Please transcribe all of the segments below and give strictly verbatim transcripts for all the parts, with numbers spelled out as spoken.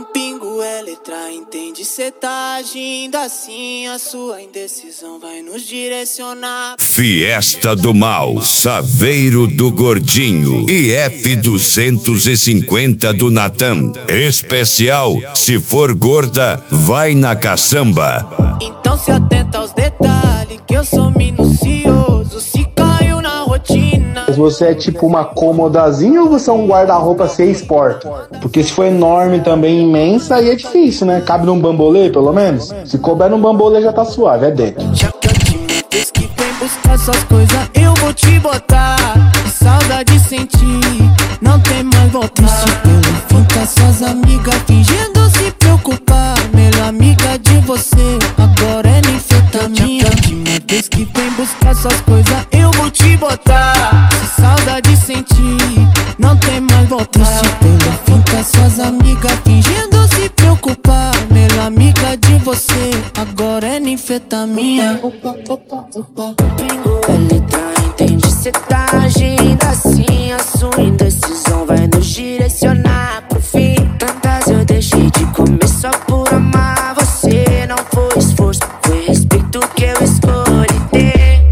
pingo é letra, entende? Cê tá agindo assim, a sua indecisão vai nos direcionar. Fiesta do Mal, Saveiro do Gordinho e F duzentos e cinquenta do Natan. Especial, se for gorda, vai na caçamba. Então se atenta aos detalhes, que eu sou minucioso. Se caiu na rotina. Você é tipo uma comodazinha ou você é um guarda-roupa seis portas? Porque se for enorme também, imensa, aí é difícil, né? Cabe num bambolê, pelo menos? Se couber num bambolê já tá suave, é dentro. Já que eu te metes que vem buscar suas coisas, eu vou te botar. Que saudade sentir, não tem mais voltar. Triste pelo fim com as suas amigas, fingindo se preocupar. Melhor amiga de você, agora é ninfetamina. Já que eu te metes que vem buscar suas coisas, eu vou te botar. Se saudade sentir, não tem mais voltar. Triste pelo fim com as suas amigas, fingindo se preocupar. Melhor amiga de você, agora é ninfetamina. Opa, opa, opa. Pingo é letra, entende? Cê tá agindo assim, a sua indecisão vai nos direcionar pro fim. Tantas eu deixei de comer só por amar você. Não foi esforço, foi respeito que eu escolhi ter.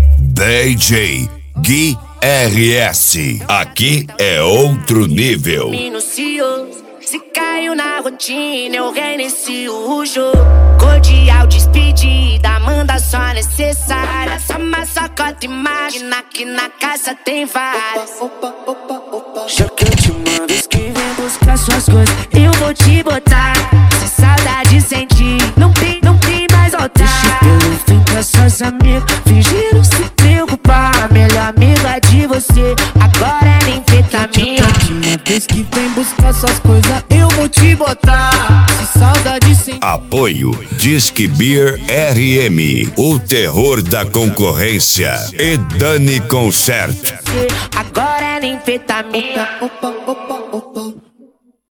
D J Gui R S, aqui é outro nível. Minucioso, se caiu na rotina, eu reinicio o jogo. Cordial despedida, manda só necessária. Só uma sacota, imagina que na casa tem várias. Opa, opa, opa, opa. Já que eu te mando, que vem buscar suas coisas, eu vou te botar. Se saudade sentir, não tem, não tem mais voltar. Deixa pelo fim com as suas amigas, fingiram se preocupar. A melhor amiga de você, agora é ninfetamina. Uma vez que vem buscar suas coisas, eu vou te botar. Se saudade sentir. Apoio Disque Beer R M, o terror da concorrência. E Dani Concert. Agora é ninfetamina. Opa, opa, opa.